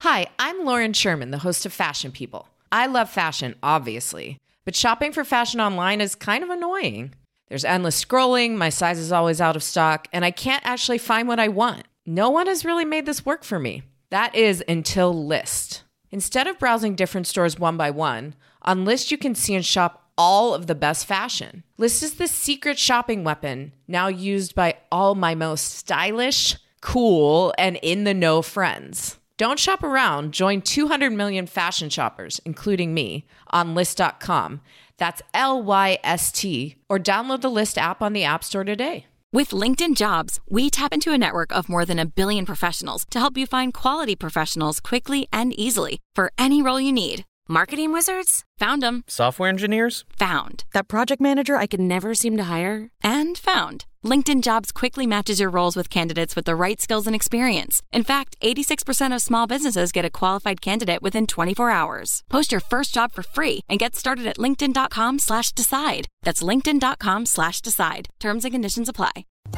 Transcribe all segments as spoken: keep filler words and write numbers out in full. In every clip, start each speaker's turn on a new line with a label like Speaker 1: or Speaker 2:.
Speaker 1: Hi, I'm Lauren Sherman, the host of Fashion People. I love fashion, obviously, but shopping for fashion online is kind of annoying. There's endless scrolling, my size is always out of stock, and I can't actually find what I want. No one has really made this work for me. That is until Lyst. Instead of browsing different stores one by one, on Lyst you can see and shop all of the best fashion. Lyst is the secret shopping weapon, now used by all my most stylish, cool, and in-the-know friends. Don't shop around. Join two hundred million fashion shoppers, including me, on Lyst dot com. That's L Y S T, or download the Lyst app on the App Store today.
Speaker 2: With LinkedIn Jobs, we tap into a network of more than a billion professionals to help you find quality professionals quickly and easily for any role you need. Marketing wizards? Found them.
Speaker 3: Software engineers?
Speaker 2: Found. That project manager I could never seem to hire? And found. LinkedIn Jobs quickly matches your roles with candidates with the right skills and experience. In fact, eighty-six percent of small businesses get a qualified candidate within twenty-four hours. Post your first job for free and get started at linkedin.com slash decide. That's linkedin.com slash decide. Terms and conditions apply.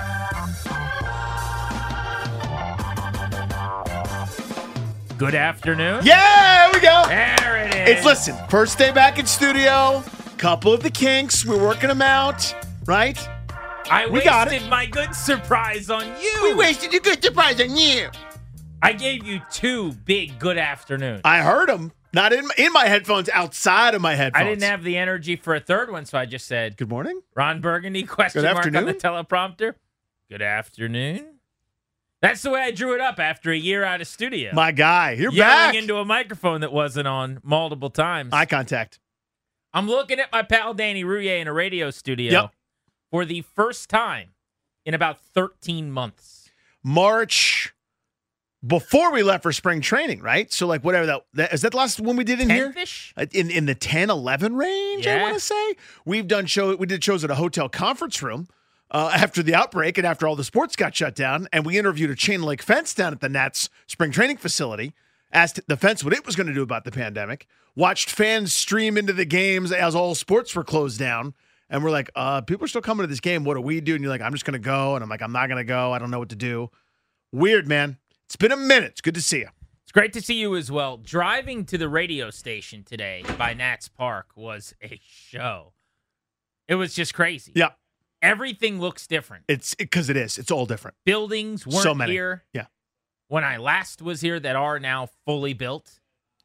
Speaker 4: Good afternoon.
Speaker 5: Yeah, there we go.
Speaker 4: There it is.
Speaker 5: It's, listen, first day back in studio, couple of the kinks, we're working them out, right?
Speaker 4: I
Speaker 5: we got it.
Speaker 4: wasted my good surprise on you.
Speaker 5: We wasted your good surprise on you.
Speaker 4: I gave you two big good afternoons.
Speaker 5: I heard them. Not in my, in my headphones, outside of my headphones.
Speaker 4: I didn't have the energy for a third one, so I just said,
Speaker 5: Good morning.
Speaker 4: Ron Burgundy, question
Speaker 5: Good
Speaker 4: mark
Speaker 5: afternoon.
Speaker 4: on the teleprompter. Good afternoon. That's the way I drew it up after a year out of studio.
Speaker 5: My guy, you're
Speaker 4: Yelling
Speaker 5: back.
Speaker 4: into a microphone that wasn't on multiple times.
Speaker 5: Eye contact.
Speaker 4: I'm looking at my pal Danny Rouillet in a radio studio
Speaker 5: Yep.
Speaker 4: for the first time in about thirteen months.
Speaker 5: March, before we left for spring training, right? So, like, whatever that, that is that the last one we did in here?
Speaker 4: ten-ish?
Speaker 5: In in the ten, eleven range, I
Speaker 4: Yeah.
Speaker 5: want to say. We've done show. We did shows at a hotel conference room uh, after the outbreak and after all the sports got shut down. And we interviewed a chain link fence down at the Nats spring training facility. Asked the fence what it was going to do about the pandemic. Watched fans stream into the games as all sports were closed down. And we're like, uh, people are still coming to this game. What do we do? And you're like, I'm just going to go. And I'm like, I'm not going to go. I don't know what to do. Weird, man. It's been a minute. It's good to see you.
Speaker 4: It's great to see you as well. Driving to the radio station today by Nats Park was a show. It was just crazy.
Speaker 5: Yeah.
Speaker 4: Everything looks different.
Speaker 5: It's because it is. It's all different.
Speaker 4: Buildings weren't
Speaker 5: So many.
Speaker 4: here
Speaker 5: Yeah.
Speaker 4: when I last was here that are now fully built.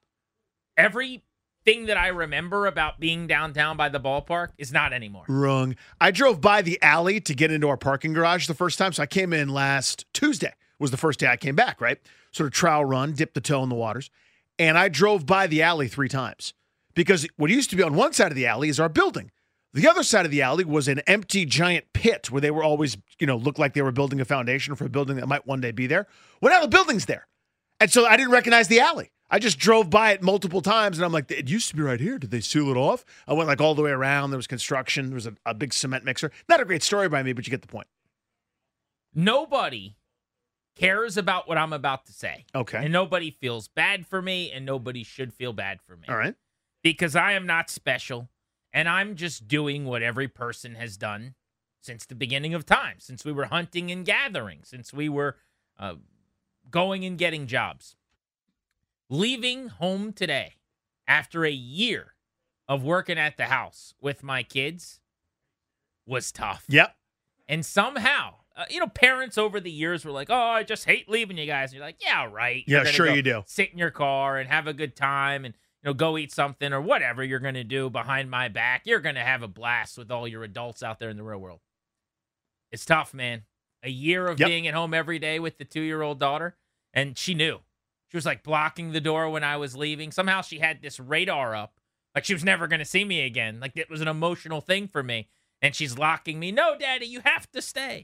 Speaker 4: Everything that I remember about being downtown by the ballpark is not anymore.
Speaker 5: Wrong. I drove by the alley to get into our parking garage the first time. So I came in last Tuesday was the first day I came back, right? Sort of trial run, dipped the toe in the waters. And I drove by the alley three times because what used to be on one side of the alley is our building. The other side of the alley was an empty giant pit where they were always, you know, looked like they were building a foundation for a building that might one day be there. Well, now the building's there. And so I didn't recognize the alley. I just drove by it multiple times, and I'm like, it used to be right here. Did they seal it off? I went like all the way around. There was construction. There was a, a big cement mixer. Not a great story by me, but you get the point.
Speaker 4: Nobody cares about what I'm about to say.
Speaker 5: Okay.
Speaker 4: And nobody feels bad for me, and nobody should feel bad for me.
Speaker 5: All right.
Speaker 4: Because I am not special, and I'm just doing what every person has done since the beginning of time, since we were hunting and gathering, since we were uh, going and getting jobs. Leaving home today after a year of working at the house with my kids was tough.
Speaker 5: Yep.
Speaker 4: And somehow, uh, you know, parents over the years were like, oh, I just hate leaving you guys. And you're like, yeah, right.
Speaker 5: Yeah,
Speaker 4: You're gonna
Speaker 5: sure
Speaker 4: go
Speaker 5: you do.
Speaker 4: Sit in your car and have a good time and, you know, go eat something or whatever you're going to do behind my back. You're going to have a blast with all your adults out there in the real world. It's tough, man. A year of
Speaker 5: Yep.
Speaker 4: being at home every day with the two-year-old daughter, and she knew. She was like blocking the door when I was leaving. Somehow she had this radar up, like she was never going to see me again. Like it was an emotional thing for me. And she's locking me. No, Daddy, you have to stay.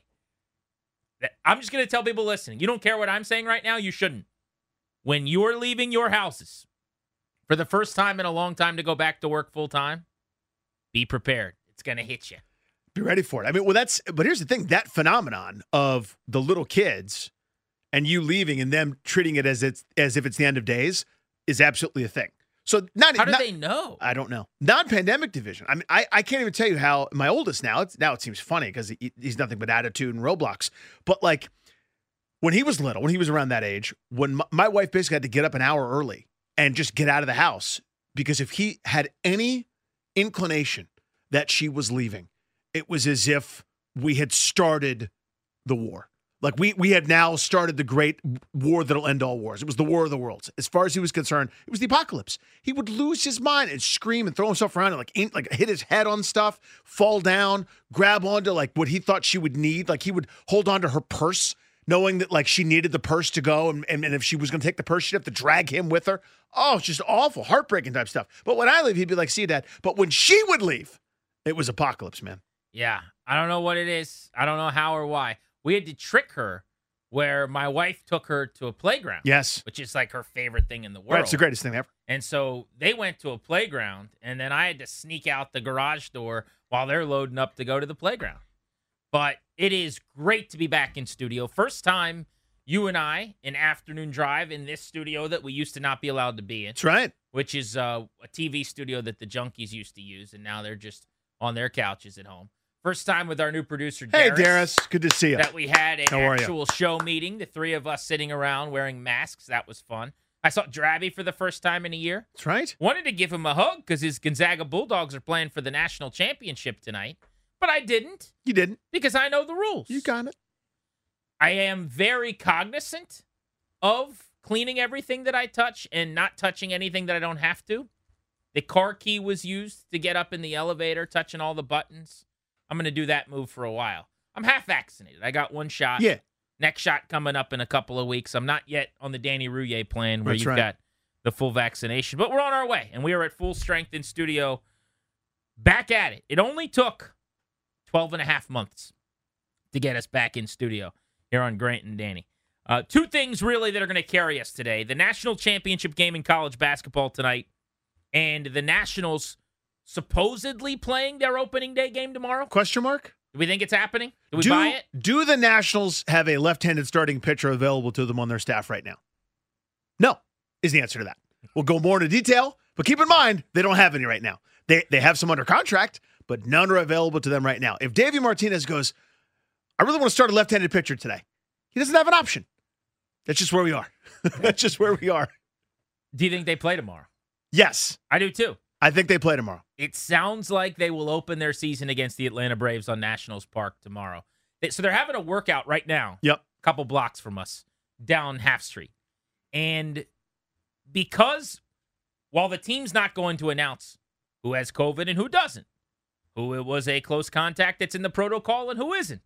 Speaker 4: I'm just going to tell people listening, you don't care what I'm saying right now, you shouldn't. When you're leaving your houses for the first time in a long time to go back to work full time, be prepared. It's going to hit you.
Speaker 5: Be ready for it. I mean, well, that's, but here's the thing, that phenomenon of the little kids and you leaving and them treating it as it's as if it's the end of days is absolutely a thing. So not
Speaker 4: How do
Speaker 5: not,
Speaker 4: they know?
Speaker 5: I don't know. Non-pandemic division. I mean, I, I can't even tell you how my oldest now. It's now it seems funny because he, he's nothing but attitude and Roblox. But like when he was little, when he was around that age, when my, my wife basically had to get up an hour early and just get out of the house because if he had any inclination that she was leaving, it was as if we had started the war. Like we we had now started the great war that'll end all wars. It was the war of the worlds. As far as he was concerned, it was the apocalypse. He would lose his mind and scream and throw himself around and like, in, like hit his head on stuff, fall down, grab onto like what he thought she would need. Like he would hold on to her purse, knowing that like she needed the purse to go. And, and, and if she was going to take the purse, she'd have to drag him with her. Oh, it's just awful, heartbreaking type stuff. But when I leave, he'd be like, see you, Dad. But when she would leave, it was apocalypse, man.
Speaker 4: Yeah. I don't know what it is. I don't know how or why. We had to trick her where my wife took her to a playground.
Speaker 5: Yes.
Speaker 4: Which is like her favorite thing in the world.
Speaker 5: Right, it's the greatest thing ever.
Speaker 4: And so they went to a playground, and then I had to sneak out the garage door while they're loading up to go to the playground. But it is great to be back in studio. First time you and I, an afternoon drive in this studio that we used to not be allowed to be in.
Speaker 5: That's right.
Speaker 4: Which is uh, a T V studio that the Junkies used to use, and now they're just on their couches at home. First time with our new producer,
Speaker 5: Hey,
Speaker 4: Darius.
Speaker 5: Darius. Good to see you.
Speaker 4: That we had an
Speaker 5: How are
Speaker 4: actual
Speaker 5: you?
Speaker 4: show meeting, the three of us sitting around wearing masks. That was fun. I saw Dravy for the first time in a year.
Speaker 5: That's right.
Speaker 4: Wanted to give him a hug because his Gonzaga Bulldogs are playing for the national championship tonight, but I didn't
Speaker 5: You didn't.
Speaker 4: because I know the rules.
Speaker 5: You got it.
Speaker 4: I am very cognizant of cleaning everything that I touch and not touching anything that I don't have to. The car key was used to get up in the elevator, touching all the buttons. I'm going to do that move for a while. I'm half vaccinated. I got one shot.
Speaker 5: Yeah.
Speaker 4: Next shot coming up in a couple of weeks. I'm not yet on the Danny Rouillet plan where
Speaker 5: That's
Speaker 4: you've
Speaker 5: right.
Speaker 4: got the full vaccination, but we're on our way, and we are at full strength in studio. Back at it. It only took twelve and a half months to get us back in studio here on Grant and Danny. Uh, two things really that are going to carry us today. The national championship game in college basketball tonight and the Nationals supposedly playing their opening day game tomorrow.
Speaker 5: Question mark?
Speaker 4: Do we think it's happening? Do we
Speaker 5: do,
Speaker 4: buy it?
Speaker 5: Do the Nationals have a left-handed starting pitcher available to them on their staff right now? No, is the answer to that. We'll go more into detail, but keep in mind, they don't have any right now. They they have some under contract, but none are available to them right now. If Davey Martinez goes, I really want to start a left-handed pitcher today, he doesn't have an option. That's just where we are. That's just where we are.
Speaker 4: Do you think they play tomorrow?
Speaker 5: Yes,
Speaker 4: I do too.
Speaker 5: I think they play tomorrow.
Speaker 4: It sounds like they will open their season against the Atlanta Braves on Nationals Park tomorrow. They- So they're having a workout right now.
Speaker 5: Yep.
Speaker 4: A couple blocks from us down Half Street. And because while the team's not going to announce who has COVID and who doesn't, who it was a close contact that's in the protocol and who isn't,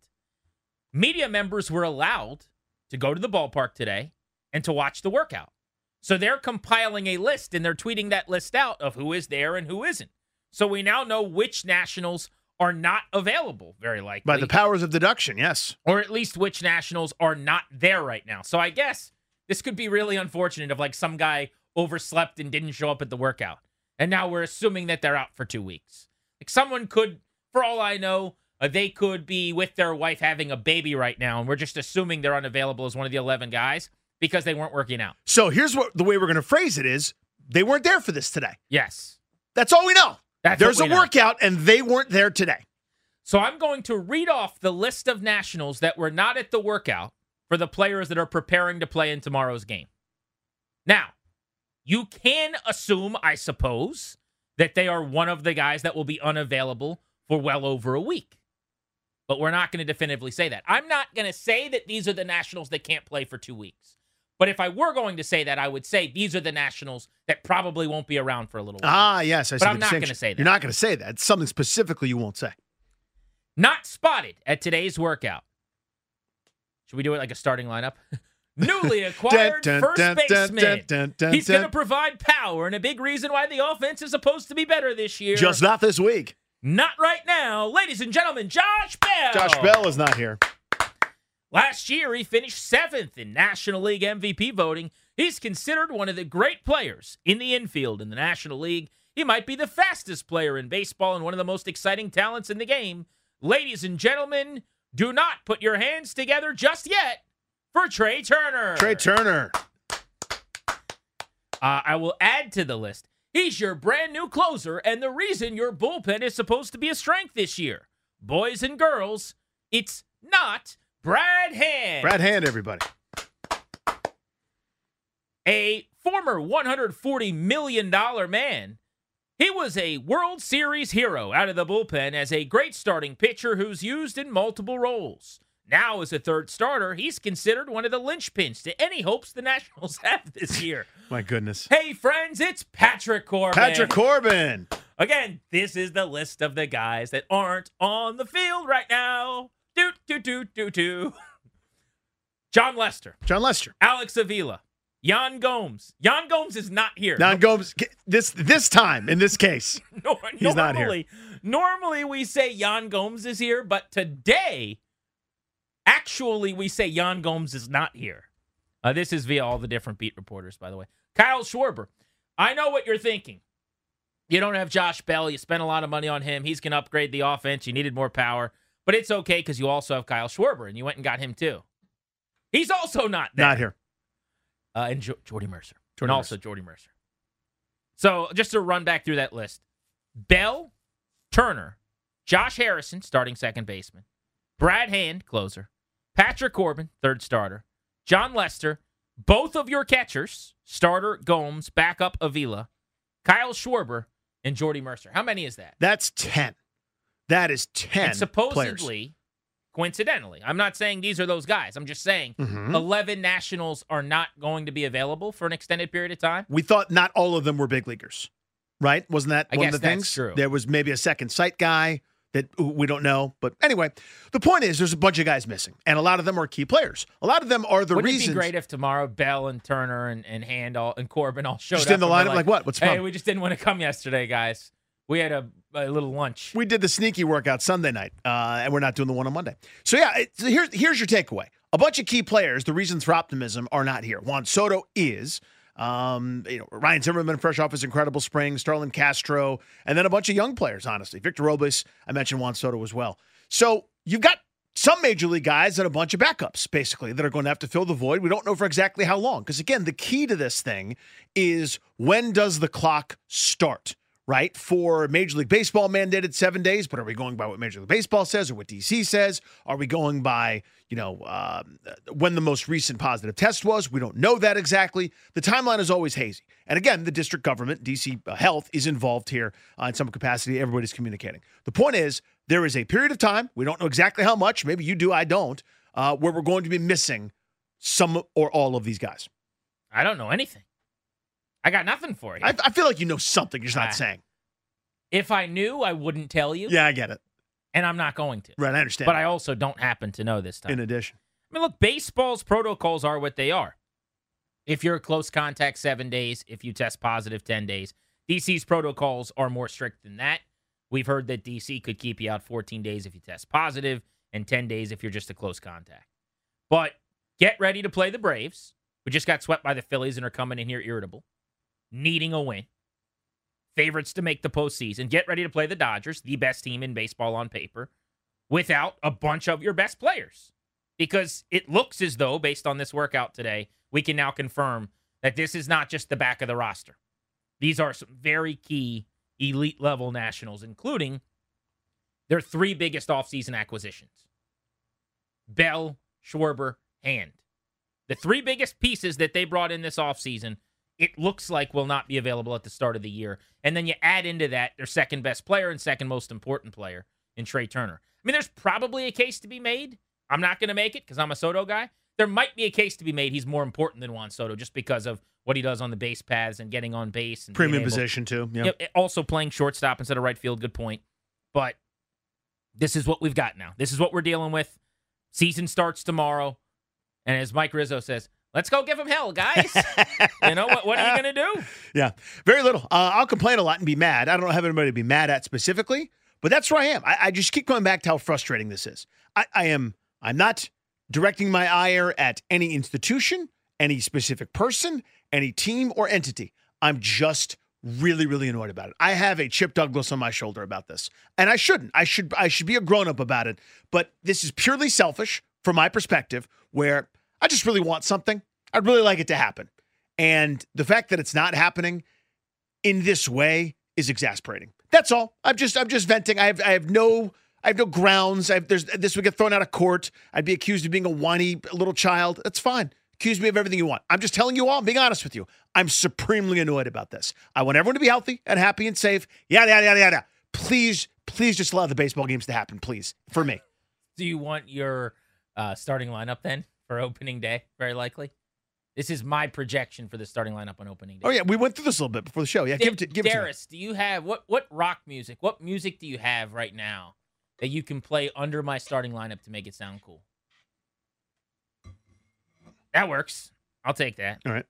Speaker 4: media members were allowed to go to the ballpark today and to watch the workout. So they're compiling a list, and they're tweeting that list out of who is there and who isn't. So we now know which Nationals are not available, very likely.
Speaker 5: By the powers of deduction, yes.
Speaker 4: Or at least which Nationals are not there right now. So I guess this could be really unfortunate if like some guy overslept and didn't show up at the workout. And now we're assuming that they're out for two weeks. Like someone could, for all I know, uh, they could be with their wife having a baby right now, and we're just assuming they're unavailable as one of the eleven guys because they weren't working out.
Speaker 5: So here's what the way we're going to phrase it is, they weren't there for this today.
Speaker 4: Yes.
Speaker 5: That's all we know.
Speaker 4: That's
Speaker 5: There's
Speaker 4: what
Speaker 5: a
Speaker 4: we know.
Speaker 5: workout, and they weren't there today.
Speaker 4: So I'm going to read off the list of Nationals that were not at the workout for the players that are preparing to play in tomorrow's game. Now, you can assume, I suppose, that they are one of the guys that will be unavailable for well over a week. But we're not going to definitively say that. I'm not going to say that these are the Nationals that can't play for two weeks. But if I were going to say that, I would say these are the Nationals that probably won't be around for a little while.
Speaker 5: Ah, yes. I see
Speaker 4: But
Speaker 5: the
Speaker 4: I'm not
Speaker 5: distinction.
Speaker 4: gonna say that.
Speaker 5: You're not going to say that. It's something specifically you won't say.
Speaker 4: Not spotted at today's workout. Should we do it like a starting lineup? Newly acquired
Speaker 5: Dun, dun,
Speaker 4: first
Speaker 5: dun, dun,
Speaker 4: baseman.
Speaker 5: dun, dun,
Speaker 4: He's
Speaker 5: dun.
Speaker 4: going to provide power and a big reason why the offense is supposed to be better this year.
Speaker 5: Just not this week.
Speaker 4: Not right now. Ladies and gentlemen, Josh Bell.
Speaker 5: Josh Bell is not here.
Speaker 4: Last year, he finished seventh in National League M V P voting. He's considered one of the great players in the infield in the National League. He might be the fastest player in baseball and one of the most exciting talents in the game. Ladies and gentlemen, do not put your hands together just yet for Trey Turner.
Speaker 5: Trey Turner.
Speaker 4: Uh, I will add to the list. He's your brand new closer and the reason your bullpen is supposed to be a strength this year. Boys and girls, it's not Brad Hand.
Speaker 5: Brad Hand, everybody.
Speaker 4: a former one hundred forty million dollars man. He was a World Series hero out of the bullpen as a great starting pitcher who's used in multiple roles. Now, as a third starter, he's considered one of the linchpins to any hopes the Nationals have this year.
Speaker 5: My goodness.
Speaker 4: Hey, friends, it's Patrick Corbin.
Speaker 5: Patrick Corbin.
Speaker 4: Again, this is the list of the guys that aren't on the field right now. Do, do, do, do, do. John Lester.
Speaker 5: John Lester.
Speaker 4: Alex Avila. Yan Gomes. Yan Gomes is not here.
Speaker 5: Yan Gomes, this this time, in this case,
Speaker 4: no,
Speaker 5: he's
Speaker 4: normally,
Speaker 5: not here.
Speaker 4: Normally we say Yan Gomes is here, but today, actually we say Yan Gomes is not here. Uh, this is via all the different beat reporters, by the way. Kyle Schwarber. I know what you're thinking. You don't have Josh Bell. You spent a lot of money on him. He's going to upgrade the offense. You needed more power. But it's okay because you also have Kyle Schwarber, and you went and got him too. He's also not there.
Speaker 5: Not here.
Speaker 4: Uh, and jo- Jordy Mercer.
Speaker 5: Jordy
Speaker 4: and also
Speaker 5: Mercer.
Speaker 4: Jordy Mercer. So just to run back through that list. Bell, Turner, Josh Harrison, starting second baseman. Brad Hand, closer. Patrick Corbin, third starter. John Lester, both of your catchers, starter Gomes, backup Avila. Kyle Schwarber, and Jordy Mercer. How many is that?
Speaker 5: That's ten. That is ten
Speaker 4: And supposedly,
Speaker 5: players.
Speaker 4: coincidentally, I'm not saying these are those guys. I'm just saying
Speaker 5: Mhm.
Speaker 4: eleven Nationals are not going to be available for an extended period of time.
Speaker 5: We thought not all of them were big leaguers, right? Wasn't that
Speaker 4: I
Speaker 5: one
Speaker 4: guess
Speaker 5: of the
Speaker 4: that's
Speaker 5: things?
Speaker 4: true.
Speaker 5: There was maybe a second sight guy that we don't know. But anyway, the point is there's a bunch of guys missing, and a lot of them are key players. A lot of them are the
Speaker 4: Wouldn't
Speaker 5: reasons.
Speaker 4: it be great if tomorrow Bell and Turner and, and Hand all, and Corbin all showed
Speaker 5: Just
Speaker 4: up
Speaker 5: in the
Speaker 4: and were
Speaker 5: lineup,
Speaker 4: like,
Speaker 5: like what? What's
Speaker 4: Hey,
Speaker 5: fun?
Speaker 4: we just didn't want to come yesterday, guys. We had a, a little lunch.
Speaker 5: We did the sneaky workout Sunday night, uh, and we're not doing the one on Monday. So, yeah, it, so here's, here's your takeaway. A bunch of key players, the reasons for optimism, are not here. Juan Soto is. Um, you know, Ryan Zimmerman, fresh off his incredible spring, Starlin Castro, and then a bunch of young players, honestly. Victor Robles, I mentioned Juan Soto as well. So you've got some major league guys and a bunch of backups, basically, that are going to have to fill the void. We don't know for exactly how long. Because, again, the key to this thing is when does the clock start? Right? For Major League Baseball mandated seven days, but are we going by what Major League Baseball says or what D C says? Are we going by, you know, um, when the most recent positive test was? We don't know that exactly. The timeline is always hazy. And again, the district government, D C Health, is involved here uh, in some capacity. Everybody's communicating. The point is, there is a period of time, we don't know exactly how much, maybe you do, I don't, uh, where we're going to be missing some or all of these guys.
Speaker 4: I don't know anything. I got nothing for you.
Speaker 5: I, I feel like you know something you're just not
Speaker 4: Ah.
Speaker 5: saying.
Speaker 4: If I knew, I wouldn't tell you.
Speaker 5: Yeah, I get it.
Speaker 4: And I'm not going to.
Speaker 5: Right, I understand.
Speaker 4: But I also don't happen to know this time.
Speaker 5: In addition.
Speaker 4: I mean, look, baseball's protocols are what they are. If you're a close contact, seven days. If you test positive, ten days. D C's protocols are more strict than that. We've heard that D C could keep you out fourteen days if you test positive and ten days if you're just a close contact. But get ready to play the Braves, who just got swept by the Phillies and are coming in here irritable, needing a win. Favorites to make the postseason. Get ready to play the Dodgers, the best team in baseball on paper, without a bunch of your best players. Because it looks as though, based on this workout today, we can now confirm that this is not just the back of the roster. These are some very key elite level Nationals, including their three biggest offseason acquisitions. Bell, Schwarber, Hand. The three biggest pieces that they brought in this offseason, it looks like will not be available at the start of the year. And then you add into that their second best player and second most important player in Trey Turner. I mean, there's probably a case to be made. I'm not going to make it because I'm a Soto guy. There might be a case to be made he's more important than Juan Soto just because of what he does on the base paths and getting on base. And
Speaker 5: Premium
Speaker 4: being able-
Speaker 5: position, too. Yeah.
Speaker 4: Yeah, also playing shortstop instead of right field. Good point. But this is what we've got now. This is what we're dealing with. Season starts tomorrow. And as Mike Rizzo says, let's go give him hell, guys. You know, what, what are you going to do?
Speaker 5: Yeah, very little. Uh, I'll complain a lot and be mad. I don't have anybody to be mad at specifically, but that's where I am. I, I just keep going back to how frustrating this is. I, I am, I'm not directing my ire at any institution, any specific person, any team or entity. I'm just really, really annoyed about it. I have a Chip Douglas on my shoulder about this, and I shouldn't. I should, I should be a grown-up about it, but this is purely selfish from my perspective, where I just really want something. I'd really like it to happen. And the fact that it's not happening in this way is exasperating. That's all. I'm just I'm just venting. I have I have no I have no grounds. I have, there's this would get thrown out of court. I'd be accused of being a whiny little child. That's fine. Accuse me of everything you want. I'm just telling you all, I'm being honest with you. I'm supremely annoyed about this. I want everyone to be healthy and happy and safe. Yada, yada, yada, yada. Please, please just allow the baseball games to happen, please, for me.
Speaker 4: Do you want your uh, starting lineup then for opening day? Very likely. This is my projection for the starting lineup on opening day.
Speaker 5: Oh, yeah, we went through this a little bit before the show. Yeah, give it to, give it to me.
Speaker 4: Darius, do you have, what, what rock music, what music do you have right now that you can play under my starting lineup to make it sound cool? That works. I'll take that.
Speaker 5: All right.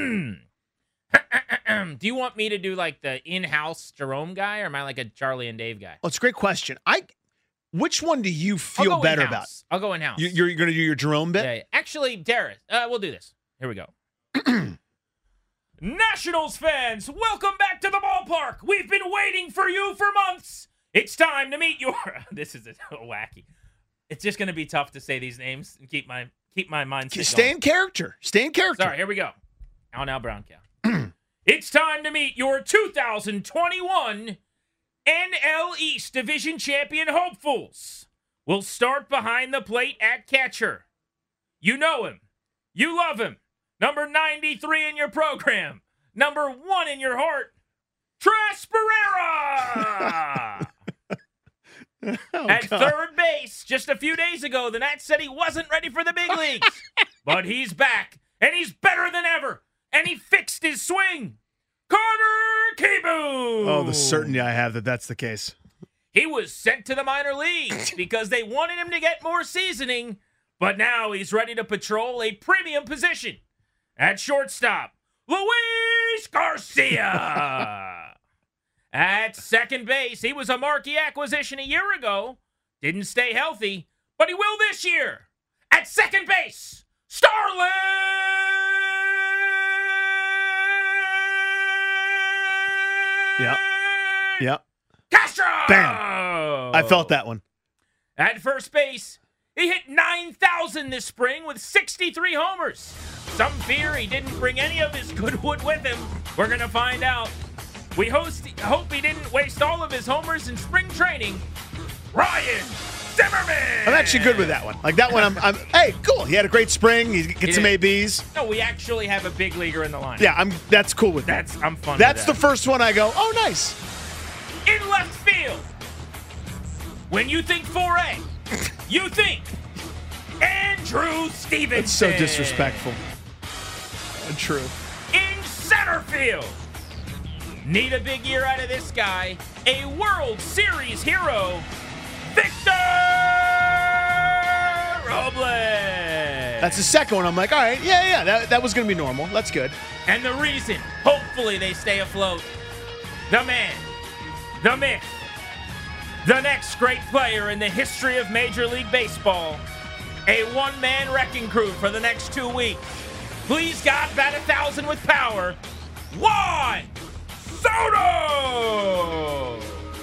Speaker 4: Do you want me to do like the in-house Jerome guy, or am I like a Charlie and Dave guy?
Speaker 5: Well, it's a great question. I, which one do you
Speaker 4: I'll
Speaker 5: feel
Speaker 4: go
Speaker 5: better
Speaker 4: in-house.
Speaker 5: about?
Speaker 4: I'll go in-house.
Speaker 5: You, you're going to do your Jerome bit?
Speaker 4: Yeah, yeah. Actually, Darius, uh, we'll do this. Here we go. Nationals fans, welcome back to the ballpark. We've been waiting for you for months. It's time to meet your... This is a, wacky. It's just going to be tough to say these names and keep my keep my mindset
Speaker 5: Stay
Speaker 4: going.
Speaker 5: in character. Stay in character.
Speaker 4: Sorry, here we go. Now, now, Brown cow. It's time to meet your two thousand twenty-one N L East Division Champion hopefuls. We'll start behind the plate at catcher. You know him. You love him. Number ninety-three in your program. Number one in your heart. Tres Pereira!
Speaker 5: Oh,
Speaker 4: At
Speaker 5: God.
Speaker 4: third base, just a few days ago, the Nats said he wasn't ready for the big leagues. But he's back, and he's better than ever. And he fixed his swing. Carter Kieboom!
Speaker 5: Oh, the certainty I have that that's the case.
Speaker 4: He was sent to the minor leagues because they wanted him to get more seasoning, but now he's ready to patrol a premium position. At shortstop, Luis Garcia. At second base, he was a marquee acquisition a year ago. Didn't stay healthy, but he will this year. At second base, Starlin
Speaker 5: Yeah. Yeah.
Speaker 4: Castro!
Speaker 5: Bam. I felt that one.
Speaker 4: At first base, he hit nine thousand this spring with sixty-three homers. Some fear he didn't bring any of his good wood with him. We're going to find out. We host, hope he didn't waste all of his homers in spring training. Ryan Zimmerman!
Speaker 5: I'm actually good with that one. Like that one, I'm, I'm hey, cool. He had a great spring. He gets
Speaker 4: He
Speaker 5: some
Speaker 4: did.
Speaker 5: A Bs.
Speaker 4: No, we actually have a big leaguer in the lineup.
Speaker 5: Yeah, I'm. That's cool with that.
Speaker 4: That's, I'm fun
Speaker 5: That's the
Speaker 4: with that.
Speaker 5: first one I go, oh, nice.
Speaker 4: In left field, when you think four A, you think Andrew Stevenson.
Speaker 5: It's so disrespectful. True.
Speaker 4: In center field, need a big year out of this guy, a World Series hero, Victor Robles.
Speaker 5: That's the second one. I'm like, all right, yeah, yeah, that, that was going to be normal. That's good.
Speaker 4: And the reason, hopefully they stay afloat, the man, the myth, the next great player in the history of Major League Baseball, a one-man wrecking crew for the next two weeks. Please, God, bat a thousand with power. Juan Soto!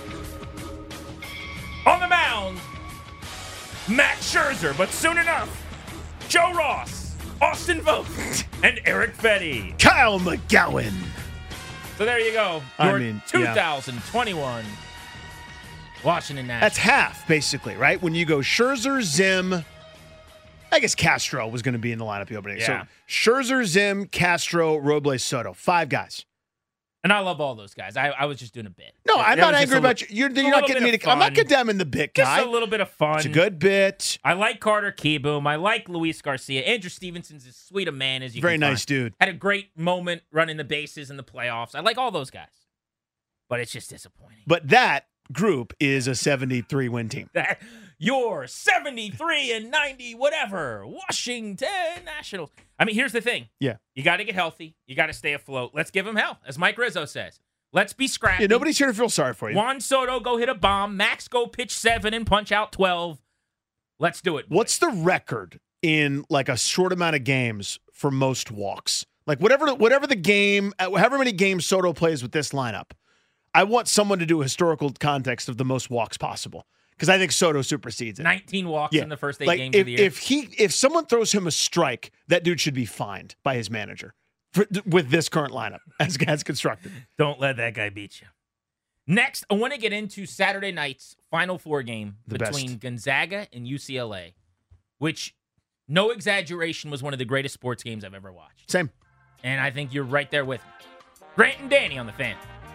Speaker 4: On the mound, Matt Scherzer, but soon enough, Joe Ross, Austin Vogt, and Eric Fetty.
Speaker 5: Kyle McGowan.
Speaker 4: So there you go.
Speaker 5: I
Speaker 4: Your
Speaker 5: mean, yeah.
Speaker 4: twenty twenty-one Washington Nationals.
Speaker 5: That's half, basically, right? When you go Scherzer, Zim, I guess Castro was going to be in the lineup the opening.
Speaker 4: Yeah.
Speaker 5: So Scherzer, Zim, Castro, Robles, Soto. Five guys.
Speaker 4: And I love all those guys. I, I was just doing a bit.
Speaker 5: No,
Speaker 4: That-
Speaker 5: I'm
Speaker 4: that
Speaker 5: not
Speaker 4: was just
Speaker 5: angry
Speaker 4: a
Speaker 5: about
Speaker 4: li-
Speaker 5: you. You're,
Speaker 4: a
Speaker 5: you're not
Speaker 4: little
Speaker 5: getting
Speaker 4: bit
Speaker 5: me
Speaker 4: of
Speaker 5: to. I'm not
Speaker 4: fun.
Speaker 5: condemning the bit
Speaker 4: Just
Speaker 5: guy.
Speaker 4: a little bit of fun.
Speaker 5: It's a good bit.
Speaker 4: I like Carter Kieboom. I like Luis Garcia. Andrew Stevenson's as sweet a man as you
Speaker 5: Very
Speaker 4: can
Speaker 5: nice
Speaker 4: find.
Speaker 5: dude.
Speaker 4: Had a great moment running the bases in the playoffs. I like all those guys. But it's just disappointing.
Speaker 5: But that group is a seventy-three win team.
Speaker 4: That your seventy-three and ninety whatever Washington Nationals. I mean, here's the thing.
Speaker 5: Yeah.
Speaker 4: You got to get healthy. You got to stay afloat. Let's give them hell, as Mike Rizzo says. Let's be scrappy.
Speaker 5: Yeah, nobody's here to feel sorry for you.
Speaker 4: Juan Soto, go hit a bomb. Max, go pitch seven and punch out twelve. Let's do it.
Speaker 5: What's the record in like a short amount of games for most walks? Like whatever, whatever the game, however many games Soto plays with this lineup, I want someone to do a historical context of the most walks possible because I think Soto supersedes it.
Speaker 4: nineteen walks
Speaker 5: Yeah.
Speaker 4: in the first eight
Speaker 5: Like
Speaker 4: games
Speaker 5: if,
Speaker 4: of the year.
Speaker 5: if he, if someone throws him a strike, that dude should be fined by his manager for, with this current lineup as, as constructed.
Speaker 4: Don't let that guy beat you. Next, I want to get into Saturday night's Final Four game
Speaker 5: The
Speaker 4: between
Speaker 5: best.
Speaker 4: Gonzaga and U C L A, which no exaggeration, was one of the greatest sports games I've ever watched.
Speaker 5: Same.
Speaker 4: And I think you're right there with me. Grant and Danny on the Fan.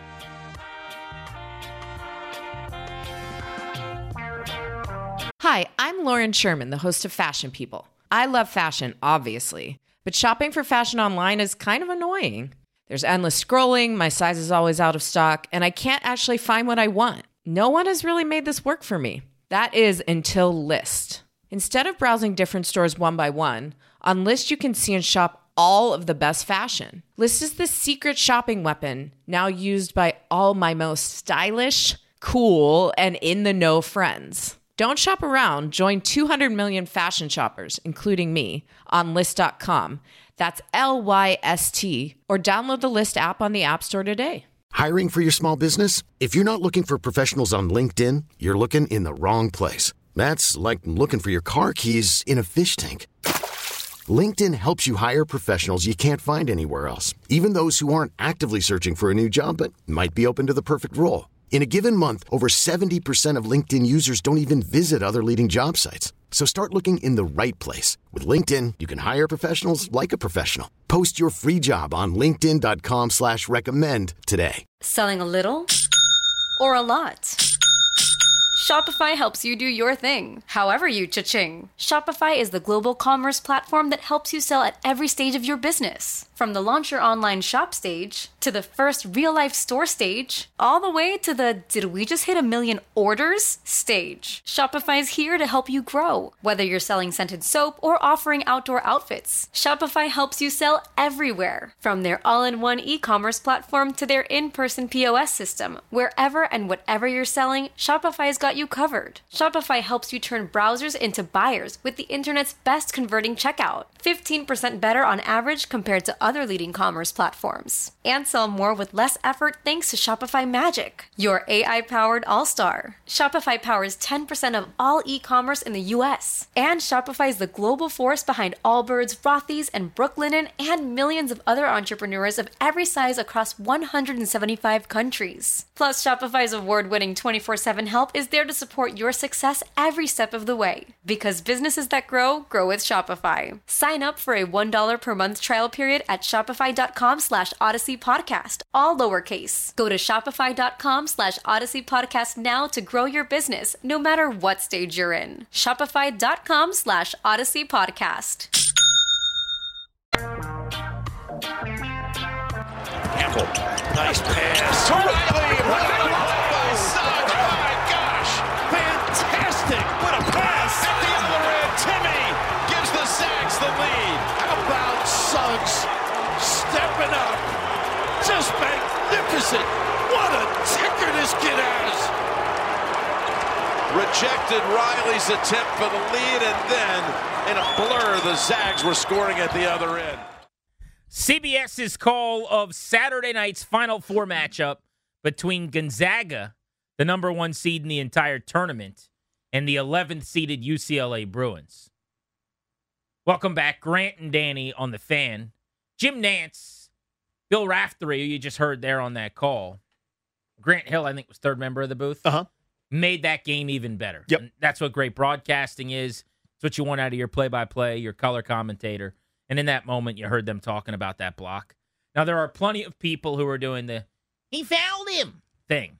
Speaker 1: Hi, I'm Lauren Sherman, the host of Fashion People. I love fashion, obviously, but shopping for fashion online is kind of annoying. There's endless scrolling, my size is always out of stock, and I can't actually find what I want. No one has really made this work for me. That is until Lyst. Instead of browsing different stores one by one, on Lyst you can see and shop all of the best fashion. Lyst is the secret shopping weapon now used by all my most stylish, cool, and in-the-know friends. Don't shop around. Join two hundred million fashion shoppers, including me, on Lyst dot com. That's L Y S T, or download the Lyst app on the App Store today.
Speaker 3: Hiring for your small business? If you're not looking for professionals on LinkedIn, you're looking in the wrong place. That's like looking for your car keys in a fish tank. LinkedIn helps you hire professionals you can't find anywhere else, even those who aren't actively searching for a new job but might be open to the perfect role. In a given month, over seventy percent of LinkedIn users don't even visit other leading job sites. So start looking in the right place. With LinkedIn, you can hire professionals like a professional. Post your free job on linkedin dot com slash recommend today.
Speaker 6: Selling a little or a lot? Shopify helps you do your thing, however you cha-ching. Shopify is the global commerce platform that helps you sell at every stage of your business. From the launch your online shop stage, to the first real-life store stage, all the way to the did we just hit a million orders stage. Shopify is here to help you grow. Whether you're selling scented soap or offering outdoor outfits, Shopify helps you sell everywhere. From their all-in-one e-commerce platform to their in-person P O S system, wherever and whatever you're selling, Shopify's got you covered. Shopify helps you turn browsers into buyers with the internet's best converting checkout. fifteen percent better on average compared to other leading commerce platforms. And sell more with less effort thanks to Shopify Magic, your A I-powered all-star. Shopify powers ten percent of all e-commerce in the U S. And Shopify is the global force behind Allbirds, Rothy's, and Brooklinen, and millions of other entrepreneurs of every size across one hundred seventy-five countries. Plus, Shopify's award-winning twenty-four seven help is there to support your success every step of the way. Because businesses that grow, grow with Shopify. Sign up for a one dollar per month trial period at shopify.com slash Odyssey Podcast, all lowercase. Go to shopify.com slash Odyssey Podcast now to grow your business, no matter what stage you're in. Shopify.com slash Odyssey Podcast.
Speaker 7: Campbell, nice pass to Riley. Riley by Suggs. My gosh, fantastic! What a pass! At the other end, Timmy gives the Zags the lead. How about Suggs stepping up? Just magnificent! What a ticker this kid has! Rejected Riley's attempt for the lead, and then in a blur, the Zags were scoring at the other end.
Speaker 4: CBS's call of Saturday night's Final Four matchup between Gonzaga, the number one seed in the entire tournament, and the eleventh seeded U C L A Bruins. Welcome back, Grant and Danny on the Fan. Jim Nantz, Bill Raftery, who you just heard there on that call. Grant Hill, I think, was third member of the booth.
Speaker 5: Uh-huh.
Speaker 4: Made that game even better.
Speaker 5: Yep.
Speaker 4: And that's what great broadcasting is. It's what you want out of your play-by-play, your color commentator. And in that moment, you heard them talking about that block. Now, there are plenty of people who are doing the, he fouled him thing.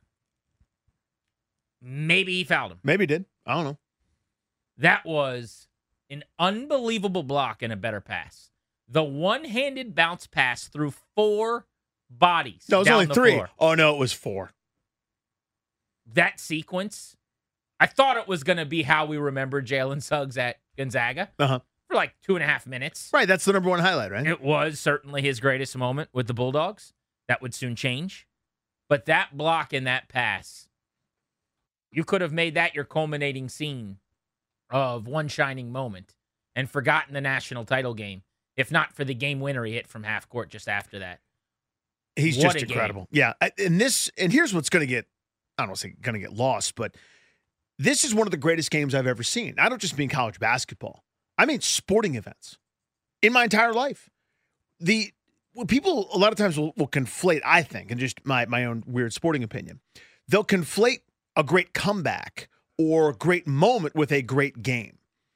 Speaker 4: Maybe he fouled him.
Speaker 5: Maybe he did. I don't know.
Speaker 4: That was an unbelievable block and a better pass. The one-handed bounce pass through four bodies.
Speaker 5: No, it was
Speaker 4: down
Speaker 5: only
Speaker 4: the
Speaker 5: three.
Speaker 4: floor.
Speaker 5: Oh, no, it was four.
Speaker 4: That sequence, I thought it was going to be how we remember Jalen Suggs at Gonzaga.
Speaker 5: Uh-huh.
Speaker 4: For like two and a half minutes.
Speaker 5: Right, that's the number one highlight, right?
Speaker 4: It was certainly his greatest moment with the Bulldogs. That would soon change. But that block and that pass, you could have made that your culminating scene of one shining moment and forgotten the national title game, if not for the game winner he hit from half court just after that.
Speaker 5: He's
Speaker 4: What
Speaker 5: just
Speaker 4: a
Speaker 5: incredible.
Speaker 4: game.
Speaker 5: Yeah, I- and this, and here's what's going to get, I don't want to say going to get lost, but this is one of the greatest games I've ever seen. I don't just mean college basketball. I mean sporting events in my entire life. The well, people a lot of times will, will conflate, I think, and just my, my own weird sporting opinion, they'll conflate a great comeback or a great moment with a great game.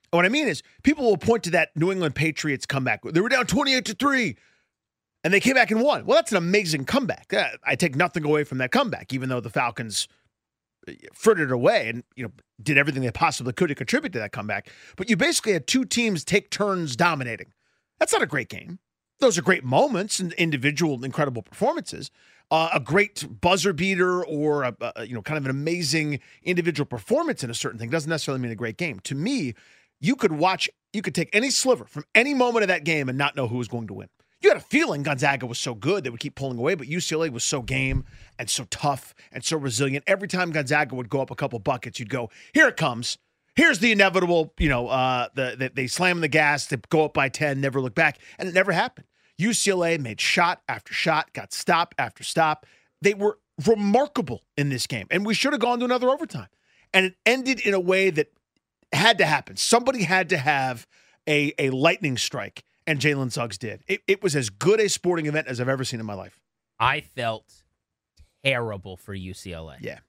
Speaker 5: What I mean is, people will point to that New England Patriots comeback. They were down twenty-eight to three, and they came back and won. Well, that's an amazing comeback. I take nothing away from that comeback, even though the Falcons frittered away and, you know, did everything they possibly could to contribute to that comeback. But you basically had two teams take turns dominating. That's not a great game. Those are great moments and individual incredible performances. Uh, a great buzzer beater or a, a, you know, kind of an amazing individual performance in a certain thing doesn't necessarily mean a great game. To me, you could watch, you could take any sliver from any moment of that game and not know who was going to win. You had a feeling Gonzaga was so good they would keep pulling away, but U C L A was so game and so tough and so resilient. Every time Gonzaga would go up a couple buckets, you'd go, here it comes. Here's the inevitable, you know, uh, the, the, they slam the gas, they go up by ten, never look back, and it never happened. U C L A made shot after shot, got stop after stop. They were remarkable in this game, and we should have gone to another overtime. And it ended in a way that had to happen. Somebody had to have a, a lightning strike, and Jalen Suggs did. It, it was as good a sporting event as I've ever seen in my life.
Speaker 4: I felt terrible for U C L A.
Speaker 5: Yeah.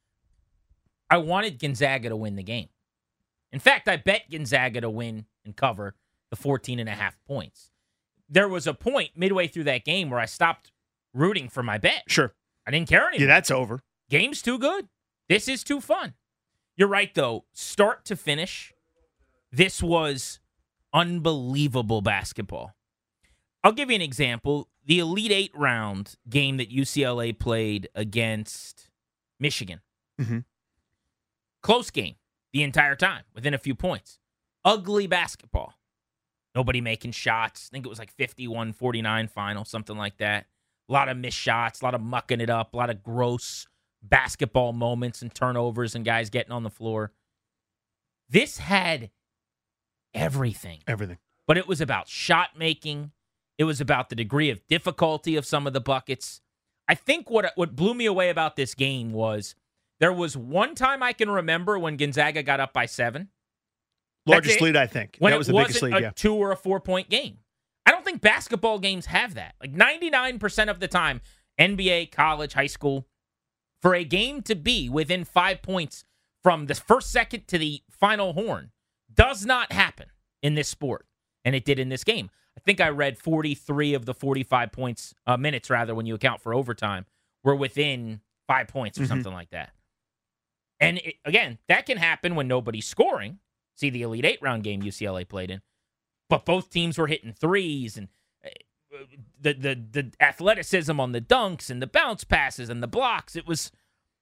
Speaker 4: I wanted Gonzaga to win the game. In fact, I bet Gonzaga to win and cover the fourteen and a half points. There was a point midway through that game where I stopped rooting for my bet.
Speaker 5: Sure.
Speaker 4: I didn't care anymore.
Speaker 5: Yeah, that's over.
Speaker 4: Game's too good. This is too fun. You're right, though. Start to finish, this was unbelievable basketball. I'll give you an example. The Elite Eight round game that U C L A played against Michigan.
Speaker 5: Mm-hmm.
Speaker 4: Close game the entire time, within a few points. Ugly basketball. Nobody making shots. I think it was like fifty-one forty-nine final, something like that. A lot of missed shots, a lot of mucking it up, a lot of gross basketball moments and turnovers and guys getting on the floor. This had everything.
Speaker 5: Everything.
Speaker 4: But it was about shot making. It was about the degree of difficulty of some of the buckets. I think what what blew me away about this game was there was one time I can remember when Gonzaga got up by seven.
Speaker 5: Largest lead, I think.
Speaker 4: When
Speaker 5: that was
Speaker 4: it
Speaker 5: the biggest
Speaker 4: wasn't
Speaker 5: lead,
Speaker 4: a
Speaker 5: yeah.
Speaker 4: two or a four-point game. I don't think basketball games have that. Like ninety-nine percent of the time, N B A, college, high school, for a game to be within five points from the first second to the final horn does not happen in this sport. And it did in this game. I think I read forty-three of the forty-five points, uh, minutes rather, when you account for overtime, were within five points or
Speaker 5: Mm-hmm.
Speaker 4: something like that. And it, again, that can happen when nobody's scoring. See the Elite Eight round game U C L A played in. But both teams were hitting threes and the the the athleticism on the dunks and the bounce passes and the blocks. It was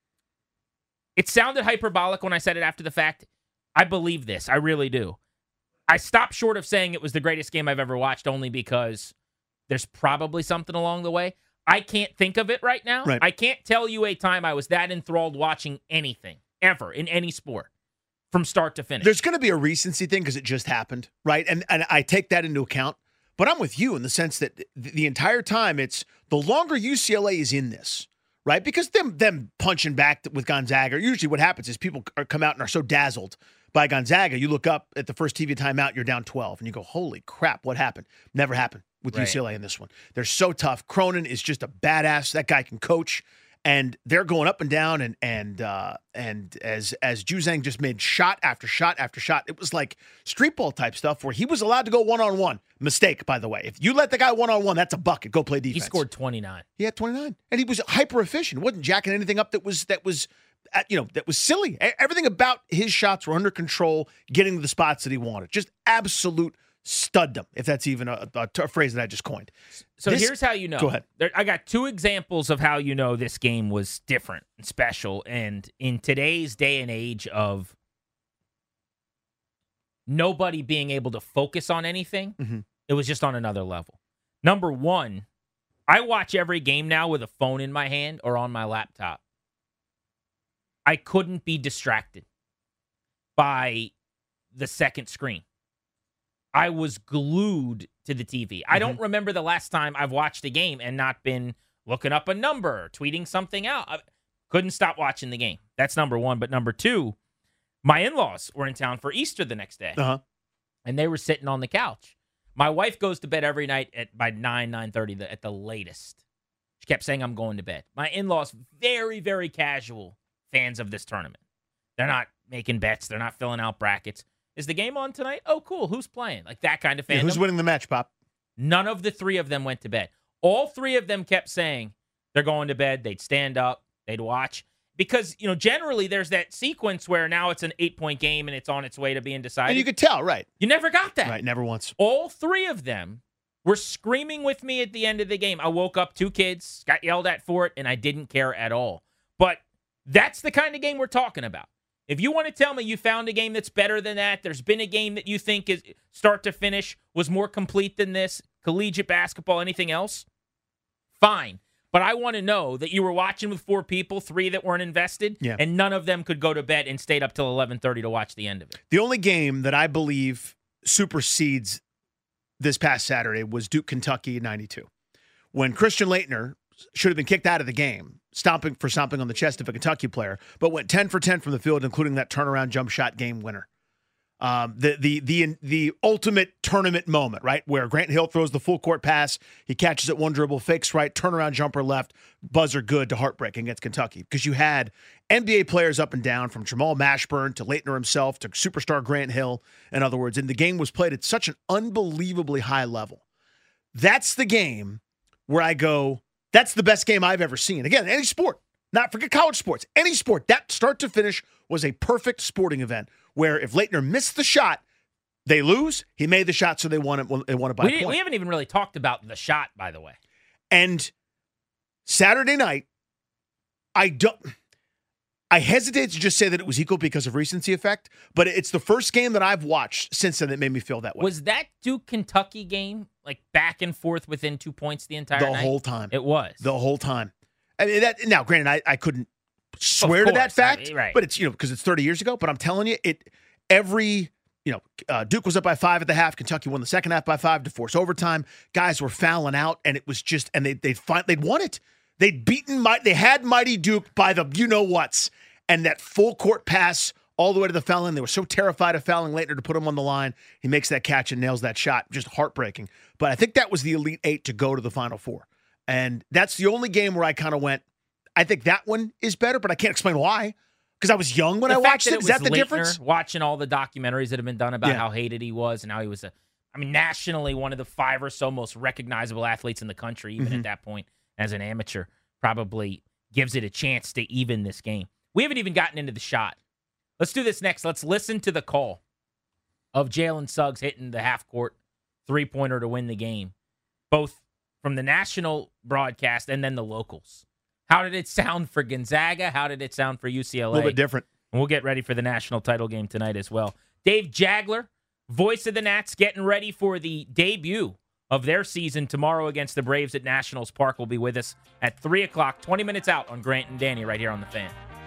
Speaker 4: it sounded hyperbolic when I said it after the fact. I believe this. I really do. I stopped short of saying it was the greatest game I've ever watched only because there's probably something along the way. I can't think of it right now.
Speaker 5: Right.
Speaker 4: I can't tell you a time I was that enthralled watching anything ever in any sport. From start to finish.
Speaker 5: There's going to be a recency thing because it just happened, right? And and I take that into account. But I'm with you in the sense that the entire time it's the longer U C L A is in this, right? Because them them punching back with Gonzaga, usually what happens is people are, come out and are so dazzled by Gonzaga. You look up at the first T V timeout, you're down twelve, and you go, holy crap, what happened? Never happened with
Speaker 4: Right.
Speaker 5: U C L A in this one. They're so tough. Cronin is just a badass. That guy can coach. And they're going up and down, and and uh, and as as Juzang just made shot after shot after shot, it was like street ball type stuff where he was allowed to go one on one. Mistake, by the way. If you let the guy one on one, that's a bucket. Go play defense.
Speaker 4: He scored twenty-nine.
Speaker 5: He had twenty-nine, and he was hyper efficient. wasn't jacking anything up that was that was uh, you know that was silly. E- Everything about his shots were under control, getting to the spots that he wanted. Just absolute studdom, if that's even a, a, a phrase that I just coined.
Speaker 4: So
Speaker 5: This-
Speaker 4: here's how you know.
Speaker 5: Go ahead.
Speaker 4: There, I got two examples of how you know this game was different and special. And in today's day and age of nobody being able to focus on anything,
Speaker 5: Mhm.
Speaker 4: it was just on another level. Number one, I watch every game now with a phone in my hand or on my laptop. I couldn't be distracted by the second screen. I was glued to the T V. I don't remember the last time I've watched a game and not been looking up a number or tweeting something out. I couldn't stop watching the game. That's number one. But number two, my in-laws were in town for Easter the next day,
Speaker 5: Uh-huh.
Speaker 4: and they were sitting on the couch. My wife goes to bed every night at by nine, nine thirty at the latest. She kept saying, I'm going to bed. My in-laws, very, very casual fans of this tournament. They're not making bets. They're not filling out brackets. is the game on tonight? Oh, cool. Who's playing? Like that kind of fandom.
Speaker 5: Yeah, who's winning the match, Pop?
Speaker 4: None of the three of them went to bed. All three of them kept saying they're going to bed. They'd stand up. They'd watch. Because, you know, generally there's that sequence where now it's an eight-point game and it's on its way to being decided.
Speaker 5: And you could tell, right.
Speaker 4: You never got that.
Speaker 5: Right, never once.
Speaker 4: All three of them were screaming with me at the end of the game. I woke up, two kids, got yelled at for it, and I didn't care at all. But that's the kind of game we're talking about. If you want to tell me you found a game that's better than that, there's been a game that you think is start to finish was more complete than this, collegiate basketball, anything else, fine. But I want to know that you were watching with four people, three that weren't invested,
Speaker 5: yeah.
Speaker 4: and none of them could go to bed and stayed up till eleven thirty to watch the end of it.
Speaker 5: The only game that I believe supersedes this past Saturday was Duke, Kentucky in ninety-two. When Christian Laettner should have been kicked out of the game, stomping for stomping on the chest of a Kentucky player, but went ten for ten from the field, including that turnaround jump shot game winner. Um, the the the the ultimate tournament moment, right, where Grant Hill throws the full court pass, he catches it one dribble, fakes right, turnaround jumper left, buzzer good to heartbreaking against Kentucky, because you had N B A players up and down, from Jamal Mashburn to Laettner himself to superstar Grant Hill, in other words, and the game was played at such an unbelievably high level. That's the game where I go, that's the best game I've ever seen. Again, any sport, not forget college sports, any sport, that start to finish was a perfect sporting event. Where if Laettner missed the shot, they lose. He made the shot, so they won it. They won it by
Speaker 4: we,
Speaker 5: a point.
Speaker 4: We haven't even really talked about the shot, by the way.
Speaker 5: And Saturday night, I don't. I hesitate to just say that it was equal because of recency effect, but it's the first game that I've watched since then that made me feel that way.
Speaker 4: Was that Duke Kentucky game like back and forth within two points the entire
Speaker 5: the
Speaker 4: night?
Speaker 5: The whole time.
Speaker 4: It was
Speaker 5: the whole time. I mean, that now, granted, I, I couldn't swear to that fact, I mean, right. But it's, you know, because it's thirty years ago, but I'm telling you, it every, you know, uh, Duke was up by five at the half. Kentucky won the second half by five to force overtime. Guys were fouling out, and it was just, and they, they'd find, they'd won it. They'd beaten, they had Mighty Duke by the you-know-whats, and that full court pass all the way to the foul line. They were so terrified of fouling Laettner to put him on the line. He makes that catch and nails that shot. Just heartbreaking. But I think that was the Elite Eight to go to the Final Four. And that's the only game where I kind of went, I think that one is better, but I can't explain why. Because I was young when
Speaker 4: the
Speaker 5: I watched
Speaker 4: that
Speaker 5: it.
Speaker 4: it
Speaker 5: Is that the
Speaker 4: Laettner,
Speaker 5: difference?
Speaker 4: Watching all the documentaries that have been done about
Speaker 5: yeah.
Speaker 4: how hated he was and how he was, a, I mean, nationally one of the five or so most recognizable athletes in the country, even mm-hmm. at that point as an amateur, probably gives it a chance to even this game. We haven't even gotten into the shot. Let's do this next. Let's listen to the call of Jalen Suggs hitting the half-court three-pointer to win the game, both from the national broadcast and then the locals. How did it sound for Gonzaga? How did it sound for U C L A?
Speaker 5: A little bit different.
Speaker 4: And we'll get ready for the national title game tonight as well. Dave Jagler, voice of the Nats, getting ready for the debut of their season tomorrow against the Braves at Nationals Park, will be with us at three o'clock, twenty minutes out on Grant and Danny right here on The Fan.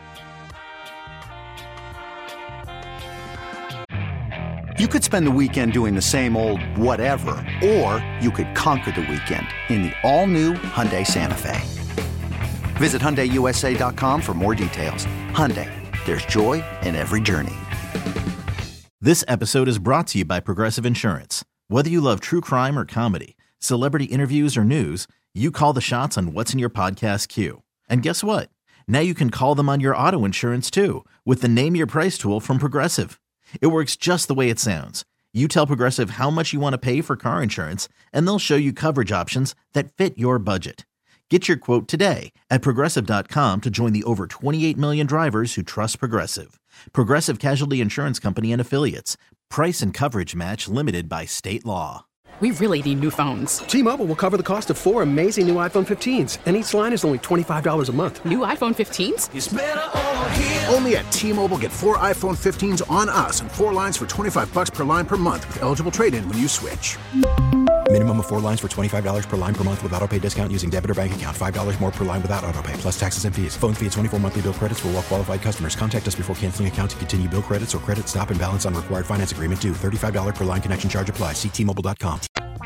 Speaker 8: You could spend the weekend doing the same old whatever, or you could conquer the weekend in the all-new Hyundai Santa Fe. Visit Hyundai U S A dot com for more details. Hyundai, there's joy in every journey.
Speaker 9: This episode is brought to you by Progressive Insurance. Whether you love true crime or comedy, celebrity interviews or news, you call the shots on what's in your podcast queue. And guess what? Now you can call them on your auto insurance too, with the Name Your Price tool from Progressive. It works just the way it sounds. You tell Progressive how much you want to pay for car insurance, and they'll show you coverage options that fit your budget. Get your quote today at Progressive dot com to join the over twenty-eight million drivers who trust Progressive. Progressive Casualty Insurance Company and Affiliates. Price and coverage match limited by state law.
Speaker 10: We really need new phones.
Speaker 11: T-Mobile will cover the cost of four amazing new iPhone fifteens, and each line is only twenty-five dollars a month.
Speaker 10: New iPhone fifteens?
Speaker 12: It's better over here. Only at T-Mobile, get four iPhone fifteens on us and four lines for twenty-five dollars per line per month with eligible trade-in when you switch.
Speaker 13: Minimum of four lines for twenty-five dollars per line per month with autopay discount using debit or bank account. five dollars more per line without autopay, plus taxes and fees. Phone fee at twenty-four monthly bill credits for well-qualified customers. Contact us before canceling account to continue bill credits or credit stop and balance on required finance agreement due. thirty-five dollars per line connection charge applies. See T Mobile dot com.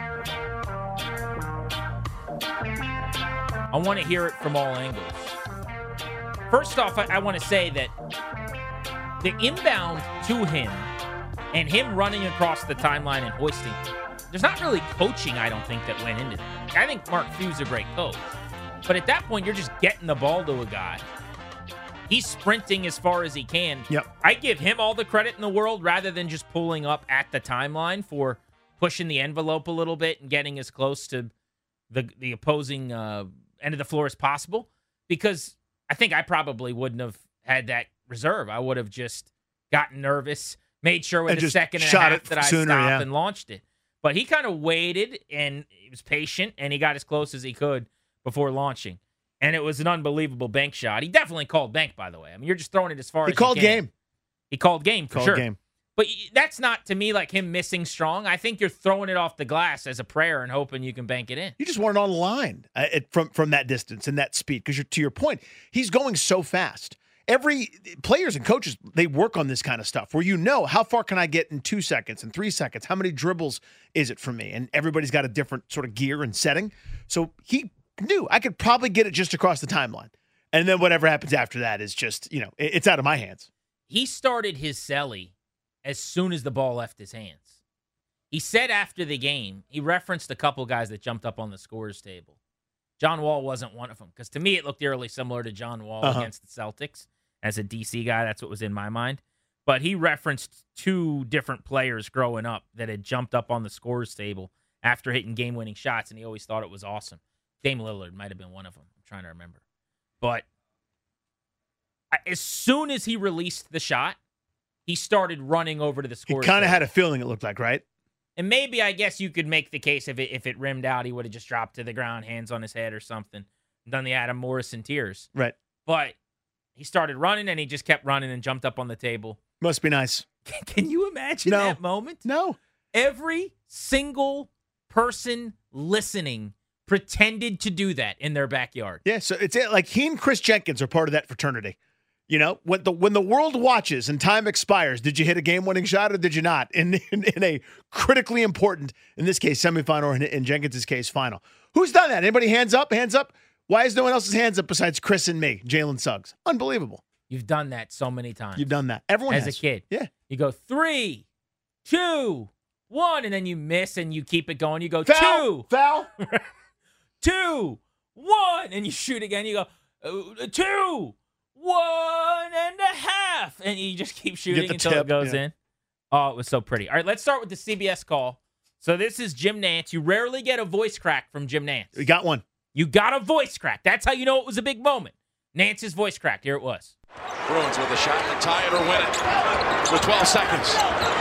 Speaker 4: I want to hear it from all angles. First off, I, I want to say that the inbound to him and him running across the timeline and hoisting, there's not really coaching, I don't think, that went into that. I think Mark Few's a great coach. But at that point, you're just getting the ball to a guy. He's sprinting as far as he can.
Speaker 5: Yep.
Speaker 4: I give him all the credit in the world rather than just pulling up at the timeline for pushing the envelope a little bit and getting as close to the the opposing uh, end of the floor as possible. Because I think I probably wouldn't have had that reserve. I would have just gotten nervous, made sure with
Speaker 5: And
Speaker 4: a
Speaker 5: just
Speaker 4: second and a
Speaker 5: shot
Speaker 4: half
Speaker 5: it
Speaker 4: that I
Speaker 5: sooner,
Speaker 4: stopped
Speaker 5: yeah.
Speaker 4: and launched it. But he kind of waited, and he was patient, and he got as close as he could before launching. And it was an unbelievable bank shot. He definitely called bank, by the way. I mean, you're just throwing it as far
Speaker 5: He
Speaker 4: as
Speaker 5: called
Speaker 4: you can.
Speaker 5: game.
Speaker 4: He called game, for
Speaker 5: Called
Speaker 4: sure.
Speaker 5: game.
Speaker 4: But that's not, to me, like him missing strong. I think you're throwing it off the glass as a prayer and hoping you can bank it in.
Speaker 5: You just want it on the line uh, it, from from that distance and that speed. Because to your point, he's going so fast. Every players and coaches, they work on this kind of stuff where you know how far can I get in two seconds and three seconds? How many dribbles is it for me? And everybody's got a different sort of gear and setting. So he knew I could probably get it just across the timeline. And then whatever happens after that is just, you know, it, it's out of my hands.
Speaker 4: He started his celly as soon as the ball left his hands. He said after the game, he referenced a couple guys that jumped up on the scorers table. John Wall wasn't one of them, because to me it looked eerily similar to John Wall
Speaker 5: Uh-huh.
Speaker 4: against the Celtics. As a D C guy, that's what was in my mind. But he referenced two different players growing up that had jumped up on the scorers table after hitting game-winning shots, and he always thought it was awesome. Dame Lillard might have been one of them. I'm trying to remember. But I- as soon as he released the shot, he started running over to the
Speaker 5: He
Speaker 4: scorers
Speaker 5: kind of
Speaker 4: table.
Speaker 5: had a feeling, it looked like, right?
Speaker 4: And maybe, I guess, you could make the case if it if it rimmed out, he would have just dropped to the ground, hands on his head or something, done the Adam Morrison tears.
Speaker 5: Right.
Speaker 4: But he started running, and he just kept running and jumped up on the table.
Speaker 5: Must be nice.
Speaker 4: Can you imagine
Speaker 5: No.
Speaker 4: that moment?
Speaker 5: No.
Speaker 4: Every single person listening pretended to do that in their backyard.
Speaker 5: Yeah, so it's like he and Chris Jenkins are part of that fraternity. You know, when the when the world watches and time expires, did you hit a game-winning shot or did you not? In in, in a critically important, in this case, semifinal, or in, in Jenkins' case, final. Who's done that? Anybody hands up? Hands up? Why is no one else's hands up besides Chris and me, Jalen Suggs? Unbelievable.
Speaker 4: You've done that so many times.
Speaker 5: You've done that. Everyone
Speaker 4: As
Speaker 5: has.
Speaker 4: a kid.
Speaker 5: Yeah.
Speaker 4: You go three, two, one, and then you miss and you keep it going. You go
Speaker 5: Foul.
Speaker 4: two,
Speaker 5: Foul.
Speaker 4: two, one, and you shoot again. You go uh, two, one and a half, and you just keep shooting
Speaker 5: the
Speaker 4: until
Speaker 5: tip,
Speaker 4: it goes
Speaker 5: yeah.
Speaker 4: in. Oh, it was so pretty. All right, let's start with the C B S call. So this is Jim Nantz. You rarely get a voice crack from Jim Nantz.
Speaker 5: We got one.
Speaker 4: You got a voice crack. That's how you know it was a big moment. Nantz's voice cracked. Here it was.
Speaker 7: Bruins with a shot to tie it or win it with twelve seconds.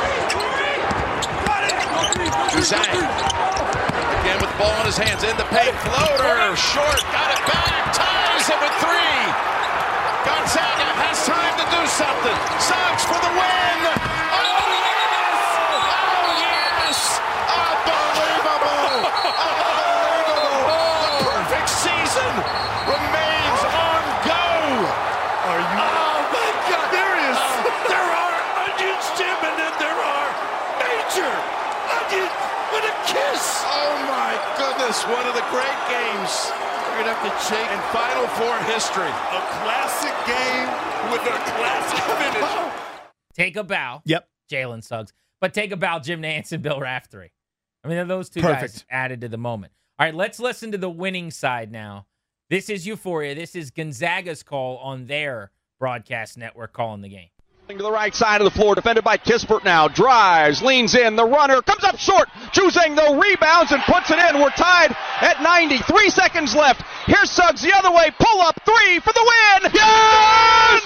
Speaker 7: Juzang again with the ball in his hands in the paint. Floater short, got it back, ties it with three. Gonzaga has time to do something. Suggs for the win. Oh yes! Oh yes! Unbelievable! Unbelievable! The perfect season remains on go.
Speaker 5: Are you?
Speaker 7: Oh my God! There is. There are onions, Jim, and then there are major onions with a kiss. Oh my goodness! One of the great games. We're gonna have to check in Final Four history. A classic game with a classic finish.
Speaker 4: Take a bow.
Speaker 5: Yep.
Speaker 4: Jalen Suggs. But take a bow, Jim Nantz and Bill Raftery. I mean, those two
Speaker 5: Perfect.
Speaker 4: guys added to the moment. All right, let's listen to the winning side now. This is Euphoria. This is Gonzaga's call on their broadcast network calling the game.
Speaker 14: To the right side of the floor, defended by Kispert now. Drives, leans in, the runner comes up short. Juzang though rebounds and puts it in. We're tied at ninety. Three seconds left. Here's Suggs the other way. Pull up three for the win. Yes!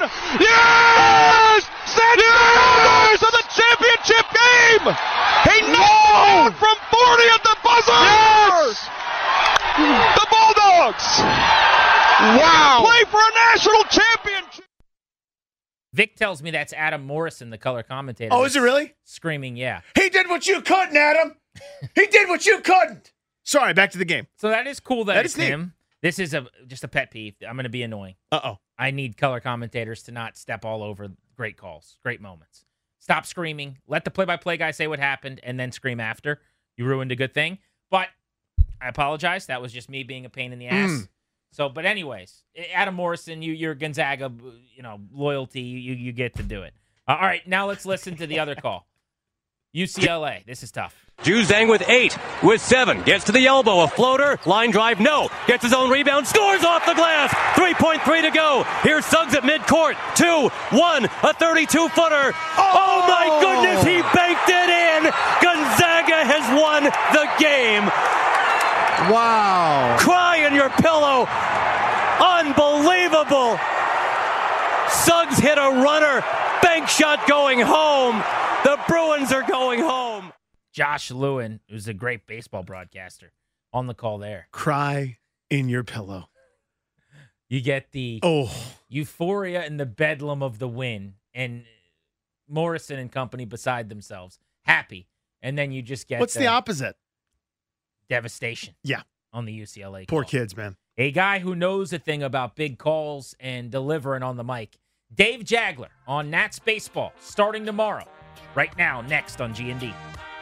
Speaker 14: Yes! Yes! To the championship game. He knocked it out from forty at the buzzer. Yes! The Bulldogs. Wow! Play for a national championship.
Speaker 4: Vic tells me that's Adam Morrison, the color commentator.
Speaker 5: Oh, is it really?
Speaker 4: Screaming, yeah.
Speaker 5: He did what you couldn't, Adam. He did what you couldn't. Sorry, back to the game.
Speaker 4: So that is cool that,
Speaker 5: That
Speaker 4: it's
Speaker 5: is neat.
Speaker 4: him. This is a just a pet peeve. I'm going to be annoying.
Speaker 5: Uh-oh.
Speaker 4: I need color commentators to not step all over great calls, great moments. Stop screaming. Let the play-by-play guy say what happened and then scream after. You ruined a good thing. But I apologize. That was just me being a pain in the ass.
Speaker 5: Mm.
Speaker 4: So, but anyways, Adam Morrison, you, you're Gonzaga, you know, loyalty, you, you get to do it. Uh, all right, now let's listen to the other call. U C L A. This is tough.
Speaker 15: Juzang with eight, with seven, gets to the elbow, a floater, line drive, no, gets his own rebound, scores off the glass, three point three to go. Here's Suggs at midcourt, two, one, a thirty-two footer. Oh, oh my goodness, he banked it in. Gonzaga has won the game.
Speaker 5: Wow.
Speaker 15: Cry in your pillow. Unbelievable. Suggs hit a runner, bank shot going home. The Bruins are going home.
Speaker 4: Josh Lewin, who's a great baseball broadcaster, on the call there.
Speaker 5: Cry in your pillow.
Speaker 4: You get the
Speaker 5: oh.
Speaker 4: euphoria and the bedlam of the win, and Morrison and company beside themselves, happy. And then you just get
Speaker 5: What's the, the opposite?
Speaker 4: Devastation.
Speaker 5: Yeah.
Speaker 4: On the U C L A
Speaker 5: Poor
Speaker 4: call.
Speaker 5: kids, man.
Speaker 4: A guy who knows a thing about big calls and delivering on the mic. Dave Jagler on Nats Baseball, starting tomorrow. Right now, next on G and D.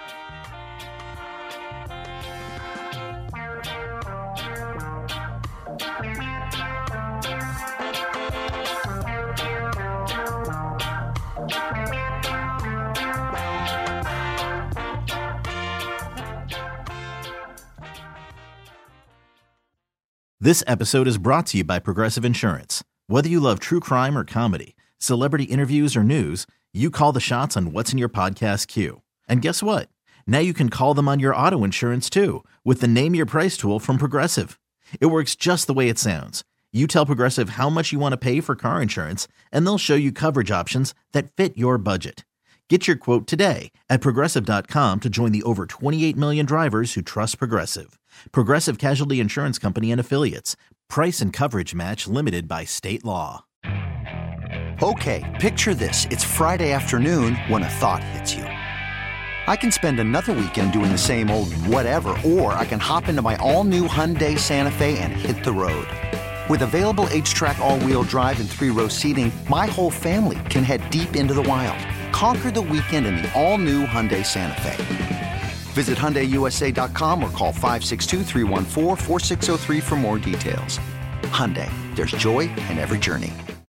Speaker 9: This episode is brought to you by Progressive Insurance. Whether you love true crime or comedy, celebrity interviews or news, you call the shots on what's in your podcast queue. And guess what? Now you can call them on your auto insurance too with the Name Your Price tool from Progressive. It works just the way it sounds. You tell Progressive how much you want to pay for car insurance, and they'll show you coverage options that fit your budget. Get your quote today at Progressive dot com to join the over twenty-eight million drivers who trust Progressive. Progressive Casualty Insurance Company and Affiliates. Price and coverage match limited by state law.
Speaker 8: Okay, picture this. It's Friday afternoon when a thought hits you. I can spend another weekend doing the same old whatever, or I can hop into my all-new Hyundai Santa Fe and hit the road. With available H-Track all-wheel drive and three-row seating, my whole family can head deep into the wild. Conquer the weekend in the all-new Hyundai Santa Fe. Visit Hyundai U S A dot com or call five six two, three one four, four six zero three for more details. Hyundai, there's joy in every journey.